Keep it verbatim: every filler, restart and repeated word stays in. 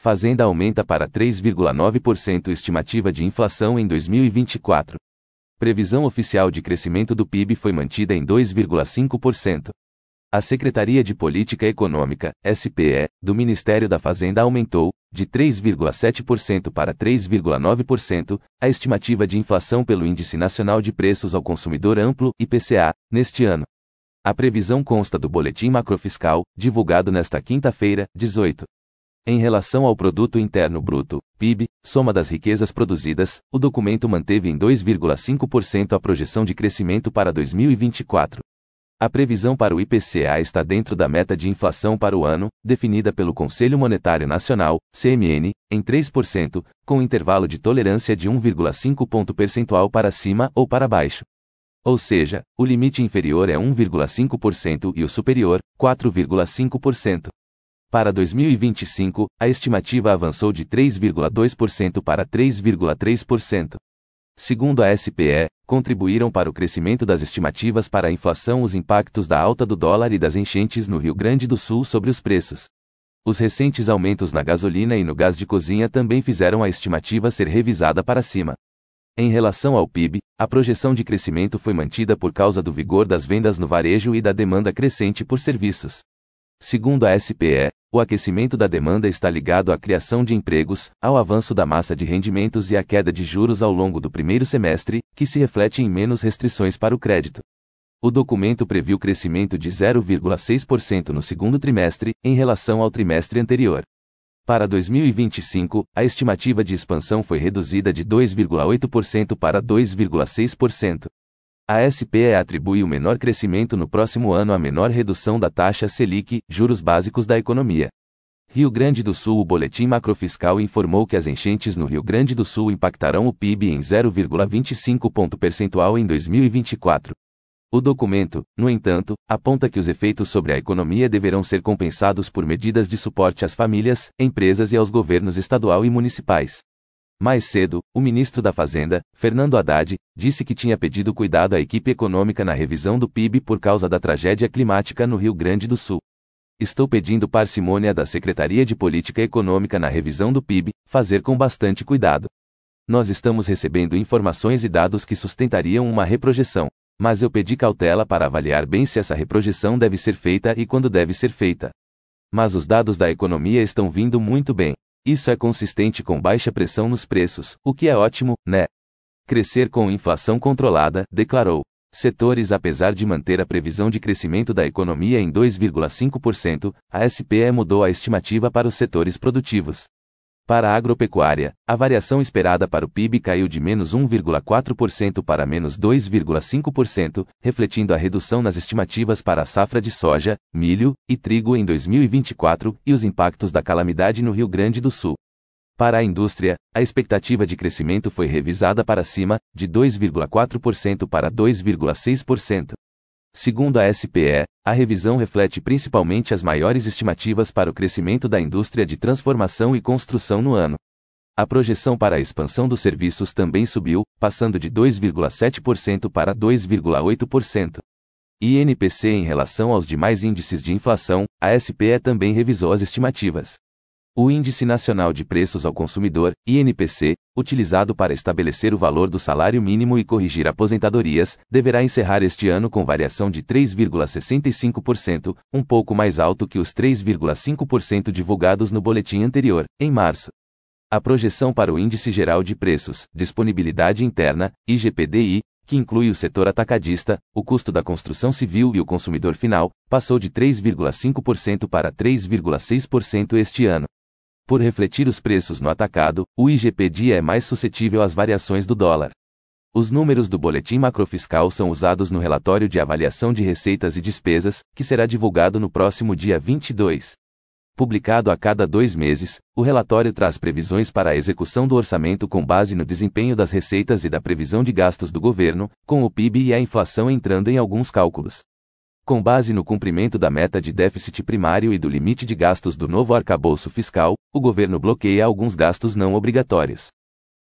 Fazenda aumenta para três vírgula nove por cento estimativa de inflação em dois mil e vinte e quatro. Previsão oficial de crescimento do P I B foi mantida em dois vírgula cinco por cento. A Secretaria de Política Econômica, S P E, do Ministério da Fazenda aumentou, de três vírgula sete por cento para três vírgula nove por cento, a estimativa de inflação pelo Índice Nacional de Preços ao Consumidor Amplo, I P C A, neste ano. A previsão consta do Boletim Macrofiscal, divulgado nesta quinta-feira, dezoito. Em relação ao Produto Interno Bruto, P I B, soma das riquezas produzidas, o documento manteve em dois vírgula cinco por cento a projeção de crescimento para dois mil e vinte e quatro. A previsão para o I P C A está dentro da meta de inflação para o ano, definida pelo Conselho Monetário Nacional, C M N, em três por cento, com intervalo de tolerância de um vírgula cinco ponto percentual para cima ou para baixo. Ou seja, o limite inferior é um vírgula cinco por cento e o superior, quatro vírgula cinco por cento. Para dois mil e vinte e cinco, a estimativa avançou de três vírgula dois por cento para três vírgula três por cento. Segundo a S P E, contribuíram para o crescimento das estimativas para a inflação os impactos da alta do dólar e das enchentes no Rio Grande do Sul sobre os preços. Os recentes aumentos na gasolina e no gás de cozinha também fizeram a estimativa ser revisada para cima. Em relação ao P I B, a projeção de crescimento foi mantida por causa do vigor das vendas no varejo e da demanda crescente por serviços. Segundo a S P E, o aquecimento da demanda está ligado à criação de empregos, ao avanço da massa de rendimentos e à queda de juros ao longo do primeiro semestre, que se reflete em menos restrições para o crédito. O documento previu crescimento de zero vírgula seis por cento no segundo trimestre, em relação ao trimestre anterior. Para dois mil e vinte e cinco, a estimativa de expansão foi reduzida de dois vírgula oito por cento para dois vírgula seis por cento. A S P E atribui o menor crescimento no próximo ano à menor redução da taxa Selic, juros básicos da economia. Rio Grande do Sul. O Boletim Macrofiscal informou que as enchentes no Rio Grande do Sul impactarão o P I B em zero vírgula vinte e cinco ponto percentual em dois mil e vinte e quatro. O documento, no entanto, aponta que os efeitos sobre a economia deverão ser compensados por medidas de suporte às famílias, empresas e aos governos estadual e municipais. Mais cedo, o ministro da Fazenda, Fernando Haddad, disse que tinha pedido cuidado à equipe econômica na revisão do P I B por causa da tragédia climática no Rio Grande do Sul. Estou pedindo parcimônia da Secretaria de Política Econômica na revisão do P I B, fazer com bastante cuidado. Nós estamos recebendo informações e dados que sustentariam uma reprojeção, mas eu pedi cautela para avaliar bem se essa reprojeção deve ser feita e quando deve ser feita. Mas os dados da economia estão vindo muito bem. Isso é consistente com baixa pressão nos preços, o que é ótimo, né? Crescer com inflação controlada, declarou. Setores. Apesar de manter a previsão de crescimento da economia em dois vírgula cinco por cento, a S P E mudou a estimativa para os setores produtivos. Para a agropecuária, a variação esperada para o P I B caiu de menos um vírgula quatro por cento para menos dois vírgula cinco por cento, refletindo a redução nas estimativas para a safra de soja, milho e trigo em dois mil e vinte e quatro e os impactos da calamidade no Rio Grande do Sul. Para a indústria, a expectativa de crescimento foi revisada para cima, de dois vírgula quatro por cento para dois vírgula seis por cento. Segundo a S P E, a revisão reflete principalmente as maiores estimativas para o crescimento da indústria de transformação e construção no ano. A projeção para a expansão dos serviços também subiu, passando de dois vírgula sete por cento para dois vírgula oito por cento. I N P C. Em relação aos demais índices de inflação, a S P E também revisou as estimativas. O Índice Nacional de Preços ao Consumidor, I N P C, utilizado para estabelecer o valor do salário mínimo e corrigir aposentadorias, deverá encerrar este ano com variação de três vírgula sessenta e cinco por cento, um pouco mais alto que os três vírgula cinco por cento divulgados no boletim anterior, em março. A projeção para o Índice Geral de Preços, Disponibilidade Interna, I G P D I, que inclui o setor atacadista, o custo da construção civil e o consumidor final, passou de três vírgula cinco por cento para três vírgula seis por cento este ano. Por refletir os preços no atacado, o I G P D I é mais suscetível às variações do dólar. Os números do Boletim Macrofiscal são usados no relatório de avaliação de receitas e despesas, que será divulgado no próximo dia vinte e dois. Publicado a cada dois meses, o relatório traz previsões para a execução do orçamento com base no desempenho das receitas e da previsão de gastos do governo, com o P I B e a inflação entrando em alguns cálculos. Com base no cumprimento da meta de déficit primário e do limite de gastos do novo arcabouço fiscal, o governo bloqueia alguns gastos não obrigatórios.